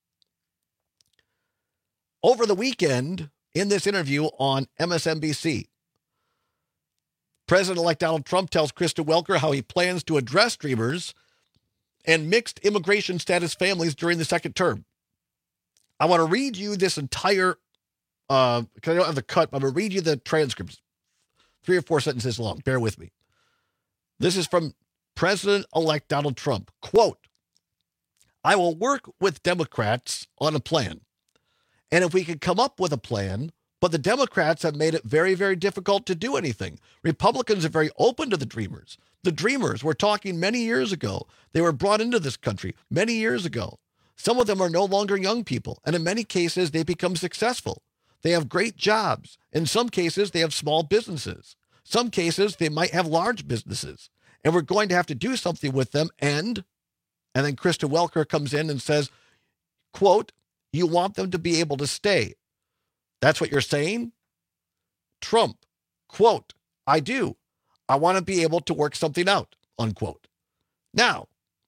Over the weekend, in this interview on MSNBC, President-elect Donald Trump tells Krista Welker how he plans to address dreamers and mixed immigration status families during the second term. I want to read you this entire, because I don't have the cut, but I'm going to read you the transcripts. 3 or 4 sentences long. Bear with me. This is from President-elect Donald Trump. Quote, I will work with Democrats on a plan. And if we can come up with a plan, but the Democrats have made it very, very difficult to do anything. Republicans are very open to the dreamers. The dreamers, we're talking many years ago. They were brought into this country many years ago. Some of them are no longer young people, and in many cases, they become successful. They have great jobs. In some cases, they have small businesses. Some cases, they might have large businesses. And we're going to have to do something with them. And then Krista Welker comes in and says, quote, you want them to be able to stay. That's what you're saying? Trump, quote, I do. I want to be able to work something out, unquote. Now,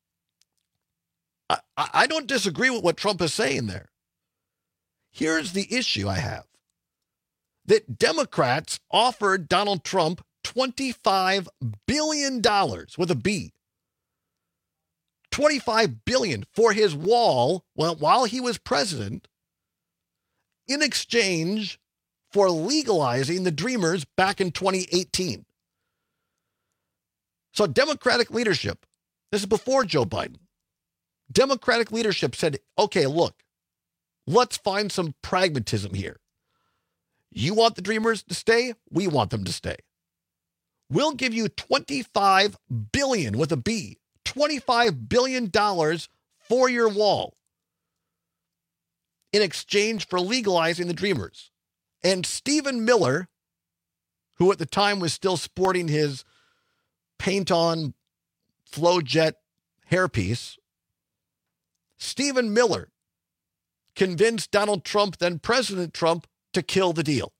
I don't disagree with what Trump is saying there. Here's the issue I have. That Democrats offered Donald Trump $25 billion with a B $25 billion for his wall while he was president in exchange for legalizing the Dreamers back in 2018. So Democratic leadership, this is before Joe Biden, Democratic leadership said, okay, look, let's find some pragmatism here. You want the Dreamers to stay? We want them to stay. We'll give you $25 billion with a B, $25 billion for your wall in exchange for legalizing the Dreamers. And Stephen Miller, who at the time was still sporting his paint-on Flowjet hairpiece, Stephen Miller convinced Donald Trump, then President Trump, to kill the deal.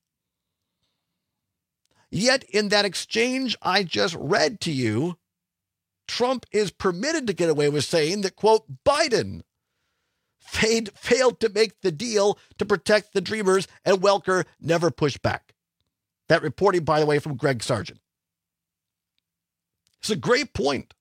Yet in that exchange I just read to you, Trump is permitted to get away with saying that, quote, Biden failed to make the deal to protect the Dreamers, and Welker never pushed back. That reporting, by the way, from Greg Sargent. It's a great point.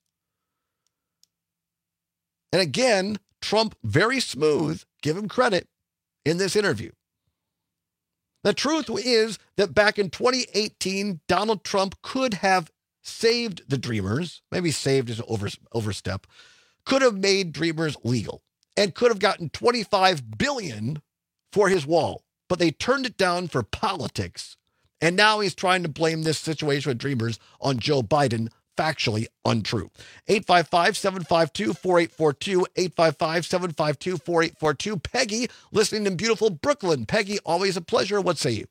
And again, Trump, very smooth, give him credit in this interview. The truth is that back in 2018, Donald Trump could have saved the Dreamers, maybe saved is an overstep, could have made Dreamers legal and could have gotten $25 billion for his wall. But they turned it down for politics. And now he's trying to blame this situation with Dreamers on Joe Biden. Factually untrue. 855-752-4842, 855-752-4842. Peggy, listening in beautiful Brooklyn. Peggy, always a pleasure. What say you?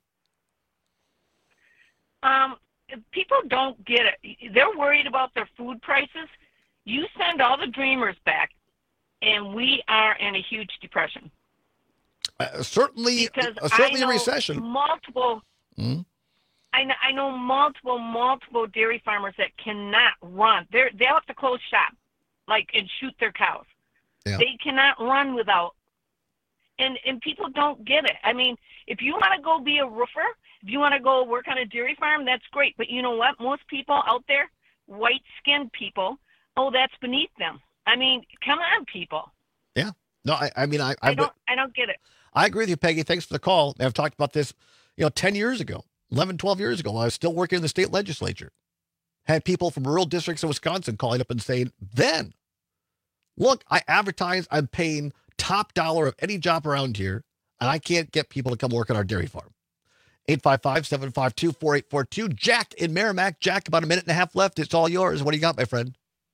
People don't get it. They're worried about their food prices. You send all the Dreamers back, and we are in a huge depression. Certainly a recession. Multiple... Mm-hmm. I know multiple dairy farmers that cannot run. They'll have to close shop, and shoot their cows. Yeah. They cannot run without. And people don't get it. I mean, if you want to go be a roofer, if you want to go work on a dairy farm, that's great. But you know what? Most people out there, white-skinned people, that's beneath them. I mean, come on, people. Yeah. No, I don't get it. I agree with you, Peggy. Thanks for the call. I've talked about this, 10 years ago. 11, 12 years ago, I was still working in the state legislature. Had people from rural districts in Wisconsin calling up and saying, then, look, I advertise, I'm paying top dollar of any job around here, and I can't get people to come work on our dairy farm. 855-752-4842. Jack in Merrimack. Jack, about a minute and a half left. It's all yours. What do you got, my friend?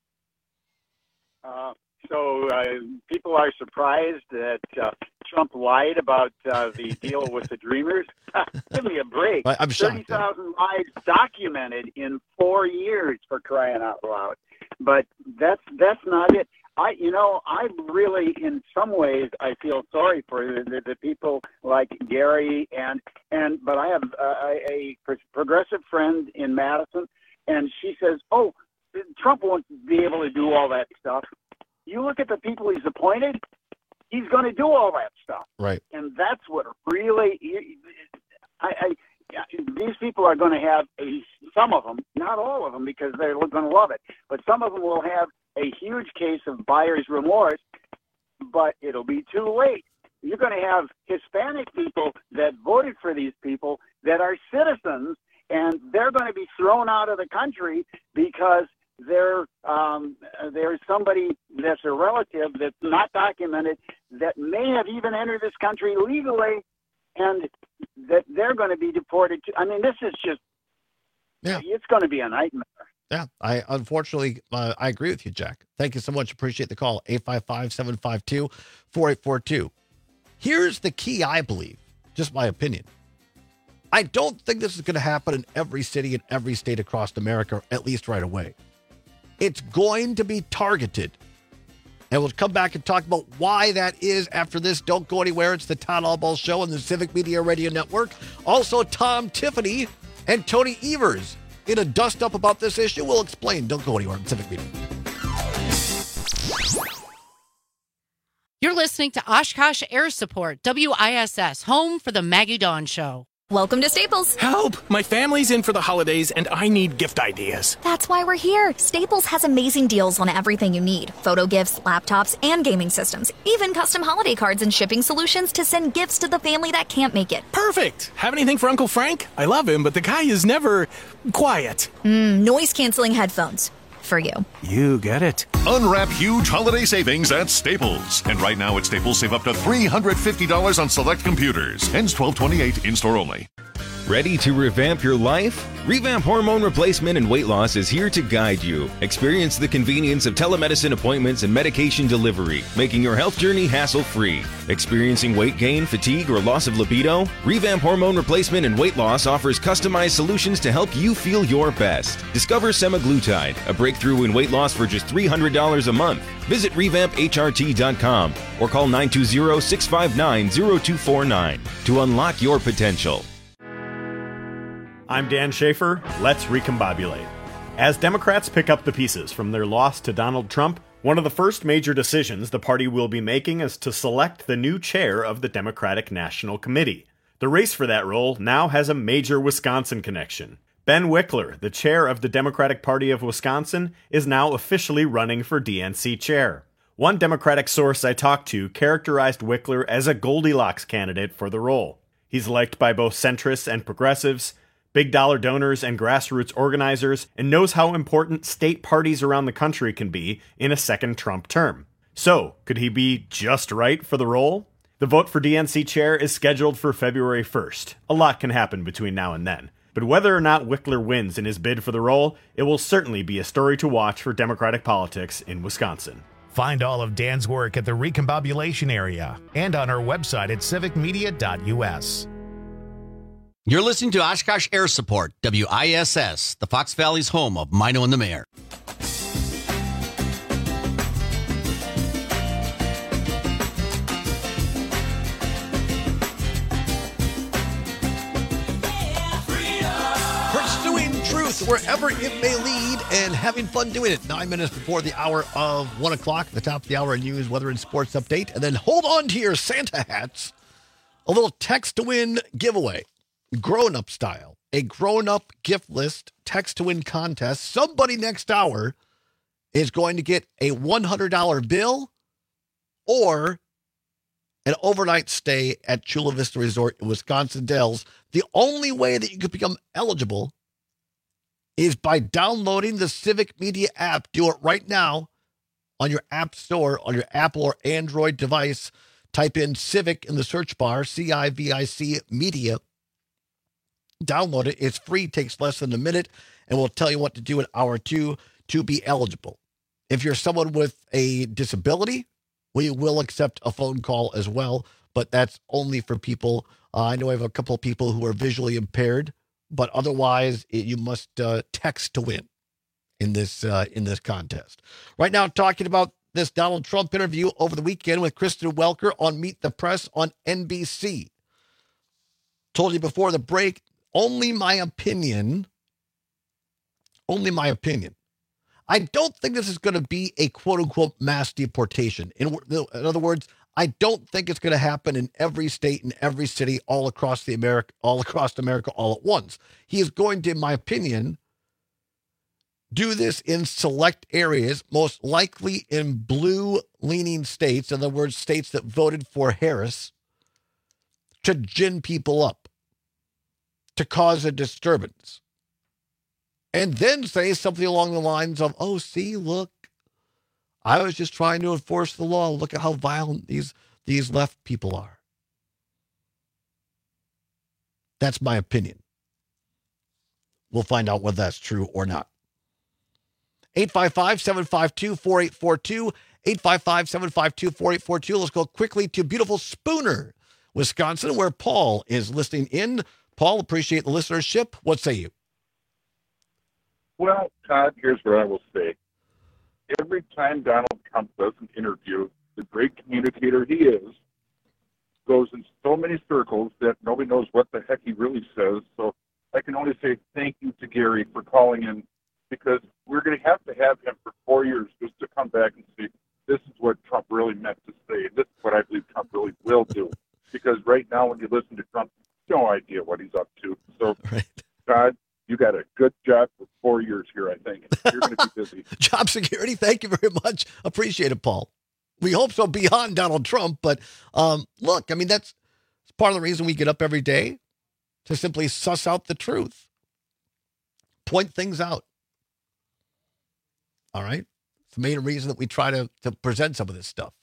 So people are surprised that Trump lied about the deal with the Dreamers. Give me a break. I'm shocked. 30,000 lies documented in 4 years, for crying out loud. But that's not it. I really, in some ways, I feel sorry for the people like Gary but I have a progressive friend in Madison, and she says, Trump won't be able to do all that stuff. You look at the people he's appointed, he's going to do all that stuff. Right. And that's what really, these people are going to have some of them, not all of them, because they're going to love it, but some of them will have a huge case of buyer's remorse, but it'll be too late. You're going to have Hispanic people that voted for these people that are citizens, and they're going to be thrown out of the country because there's somebody that's a relative that's not documented that may have even entered this country legally, and that they're going to be deported to. I mean, this is just, it's going to be a nightmare. Yeah, I agree with you, Jack. Thank you so much. Appreciate the call. 855-752-4842. Here's the key, I believe, just my opinion. I don't think this is going to happen in every city and every state across America, at least right away. It's going to be targeted. And we'll come back and talk about why that is after this. Don't go anywhere. It's the Todd Albaugh Show on the Civic Media Radio Network. Also, Tom Tiffany and Tony Evers in a dust-up about this issue. We'll explain. Don't go anywhere on Civic Media. You're listening to Oshkosh Air Support, WISS, home for the Maggie Dawn Show. Welcome to Staples. Help! My family's in for the holidays and I need gift ideas. That's why we're here. Staples has amazing deals on everything you need. Photo gifts, laptops, and gaming systems. Even custom holiday cards and shipping solutions to send gifts to the family that can't make it. Perfect! Have anything for Uncle Frank? I love him, but the guy is never quiet. Noise-canceling headphones. For you. You get it. Unwrap huge holiday savings at Staples. And right now at Staples, save up to $350 on select computers. Ends 12/28, in-store only. Ready to revamp your life? Revamp Hormone Replacement and Weight Loss is here to guide you. Experience the convenience of telemedicine appointments and medication delivery, making your health journey hassle-free. Experiencing weight gain, fatigue, or loss of libido? Revamp Hormone Replacement and Weight Loss offers customized solutions to help you feel your best. Discover semaglutide, a breakthrough in weight loss for just $300 a month. Visit revampHRT.com or call 920-659-0249 to unlock your potential. I'm Dan Schaefer. Let's recombobulate. As Democrats pick up the pieces from their loss to Donald Trump, one of the first major decisions the party will be making is to select the new chair of the Democratic National Committee. The race for that role now has a major Wisconsin connection. Ben Wickler, the chair of the Democratic Party of Wisconsin, is now officially running for DNC chair. One Democratic source I talked to characterized Wickler as a Goldilocks candidate for the role. He's liked by both centrists and progressives, big dollar donors and grassroots organizers, and knows how important state parties around the country can be in a second Trump term. So, could he be just right for the role? The vote for DNC chair is scheduled for February 1st. A lot can happen between now and then. But whether or not Wickler wins in his bid for the role, it will certainly be a story to watch for Democratic politics in Wisconsin. Find all of Dan's work at the Recombobulation area and on our website at civicmedia.us. You're listening to Oshkosh Air Support, WISS, the Fox Valley's home of Mino and the Mayor. Pursuing truth wherever it may lead and having fun doing it. 9 minutes before the hour of 1 o'clock, the top of the hour news, weather, and sports update. And then hold on to your Santa hats. A little text to win giveaway. Grown-up style, a grown-up gift list text to win contest. Somebody next hour is going to get a $100 bill or an overnight stay at Chula Vista Resort in Wisconsin Dells. The only way that you could become eligible is by downloading the Civic Media app. Do it right now on your app store, on your Apple or Android device. Type in Civic in the search bar, CIVIC Media. Download it. It's free, takes less than a minute, and we'll tell you what to do in hour 2 to be eligible. If you're someone with a disability, we will accept a phone call as well, but that's only for people. I know I have a couple of people who are visually impaired, but otherwise you must text to win in this contest. Right now, talking about this Donald Trump interview over the weekend with Kristen Welker on Meet the Press on NBC. Told you before the break, only my opinion. I don't think this is going to be a quote-unquote mass deportation. In other words, I don't think it's going to happen in every state, in every city, all across America, all at once. He is going to, in my opinion, do this in select areas, most likely in blue-leaning states, in other words, states that voted for Harris, to gin people up, to cause a disturbance, and then say something along the lines of, oh, see, look, I was just trying to enforce the law. Look at how violent these left people are. That's my opinion. We'll find out whether that's true or not. 855-752-4842, 855-752-4842. Let's go quickly to beautiful Spooner, Wisconsin, where Paul is listening in. Paul, appreciate the listenership. What say you? Well, Todd, here's what I will say. Every time Donald Trump does an interview, the great communicator he is, goes in so many circles that nobody knows what the heck he really says. So I can only say thank you to Gary for calling in, because we're going to have him for 4 years just to come back and see this is what Trump really meant to say. This is what I believe Trump really will do. Because right now when you listen to Trump, no idea what he's up to. So, Todd, you got a good job for 4 years here, I think. You're going to be busy. Job security, thank you very much. Appreciate it, Paul. We hope so beyond Donald Trump. But look, I mean, that's part of the reason we get up every day, to simply suss out the truth, point things out. All right? It's the main reason that we try to present some of this stuff.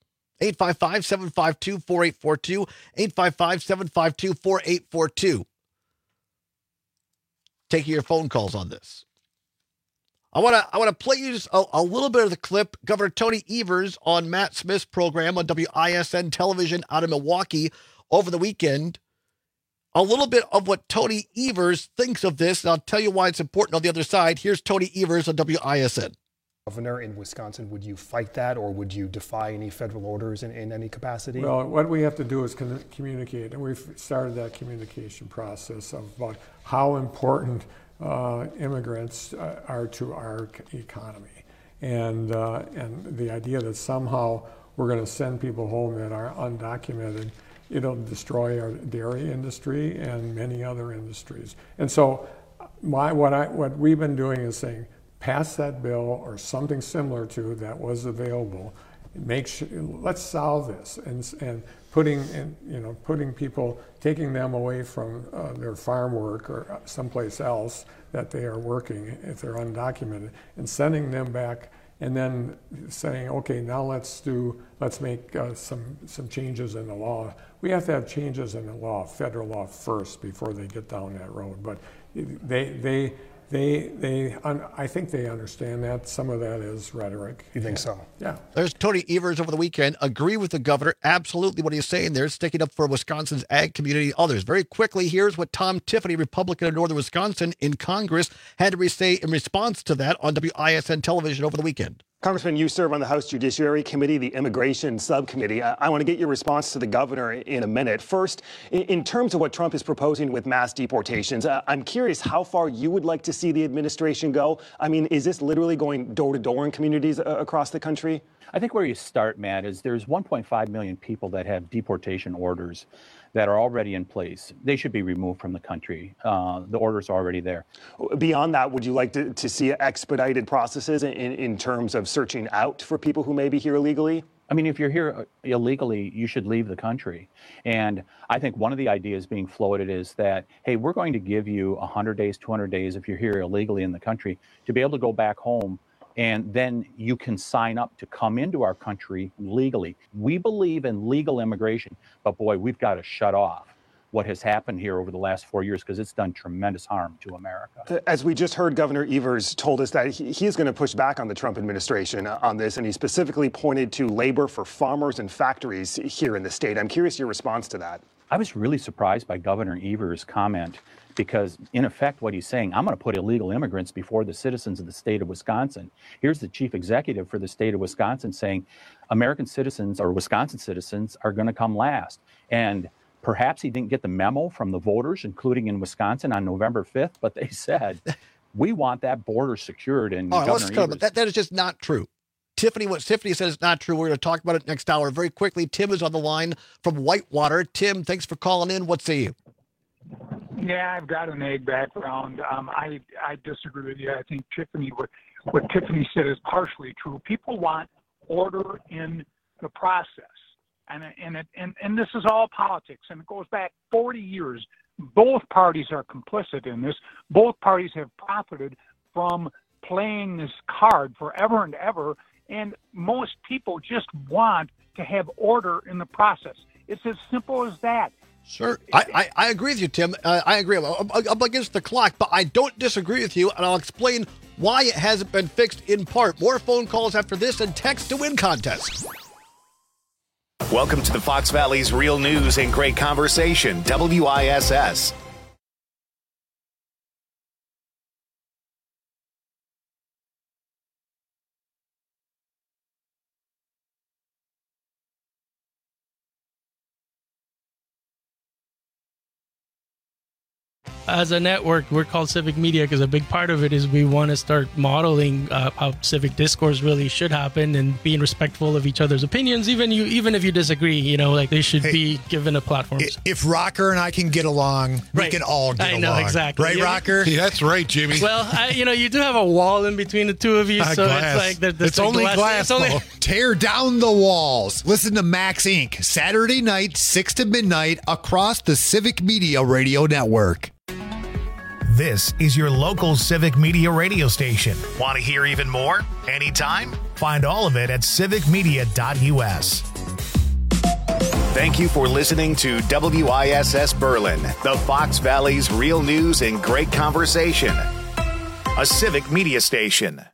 855-752-4842, 855-752-4842. Taking your phone calls on this. I want to play you just a little bit of the clip. Governor Tony Evers on Matt Smith's program on WISN television out of Milwaukee over the weekend. A little bit of what Tony Evers thinks of this, and I'll tell you why it's important on the other side. Here's Tony Evers on WISN. Governor in Wisconsin, would you fight that, or would you defy any federal orders in any capacity? Well, what we have to do is communicate, and we've started that communication process about how important immigrants are to our economy, and the idea that somehow we're going to send people home that are undocumented, it'll destroy our dairy industry and many other industries. And so, what we've been doing is saying, pass that bill or something similar to that was available. Let's solve this, and putting people, taking them away from their farm work or someplace else that they are working if they're undocumented, and sending them back, and then saying, okay, now let's make some changes in the law. We have to have changes in the law, federal law first, before they get down that road. But I think they understand that. Some of that is rhetoric. You think so? Yeah. There's Tony Evers over the weekend. Agree with the governor. Absolutely what he's saying there. Sticking up for Wisconsin's ag community, others. Very quickly, here's what Tom Tiffany, Republican of Northern Wisconsin in Congress, had to say in response to that on WISN television over the weekend. Congressman, you serve on the House Judiciary Committee, the Immigration Subcommittee. I want to get your response to the governor in a minute. First, in terms of what Trump is proposing with mass deportations, I'm curious how far you would like to see the administration go. I mean, is this literally going door to door in communities across the country? I think where you start, Matt, is there's 1.5 million people that have deportation orders that are already in place. They should be removed from the country. The orders are already there. Beyond that, would you like to see expedited processes in terms of searching out for people who may be here illegally? I mean, if you're here illegally, you should leave the country. And I think one of the ideas being floated is that, hey, we're going to give you 100 days, 200 days if you're here illegally in the country to be able to go back home, and then you can sign up to come into our country legally. We believe in legal immigration, but boy, we've got to shut off what has happened here over the last 4 years, because it's done tremendous harm to America. As we just heard, Governor Evers told us that he is going to push back on the Trump administration on this, and he specifically pointed to labor for farmers and factories here in the state. I'm curious your response to that. I was really surprised by Governor Evers' comment, because in effect what he's saying, I'm going to put illegal immigrants before the citizens of the state of Wisconsin. Here's the chief executive for the state of Wisconsin saying American citizens or Wisconsin citizens are going to come last. And perhaps he didn't get the memo from the voters, including in Wisconsin on November 5th, but they said, we want that border secured. And that is just not true. What Tiffany said is not true. We're going to talk about it next hour. Very quickly, Tim is on the line from Whitewater. Tim, thanks for calling in. What say you? Yeah, I've got an ag background. I disagree with you. I think what Tiffany said is partially true. People want order in the process, and this is all politics, and it goes back 40 years. Both parties are complicit in this. Both parties have profited from playing this card forever and ever, and most people just want to have order in the process. It's as simple as that. Sure. I agree with you, Tim. I agree. I'm against the clock, but I don't disagree with you, and I'll explain why it hasn't been fixed in part. More phone calls after this and text to win contest. Welcome to the Fox Valley's Real News and Great Conversation, WISS. as a network, we're called Civic Media because a big part of it is we want to start modeling how civic discourse really should happen and being respectful of each other's opinions, even if you disagree. Like they should be given a platform. If Rocker and I can get along, we can all get along. I know, exactly. Right, Rocker? Yeah, that's right, Jimmy. Well, you do have a wall in between the two of you, so glass. It's like it's only glass. Tear down the walls. Listen to Max Inc. Saturday night, 6 to midnight, across the Civic Media Radio Network. This is your local Civic Media radio station. Want to hear even more? Anytime? Find all of it at civicmedia.us. Thank you for listening to WISS Berlin, the Fox Valley's real news and great conversation. A Civic Media station.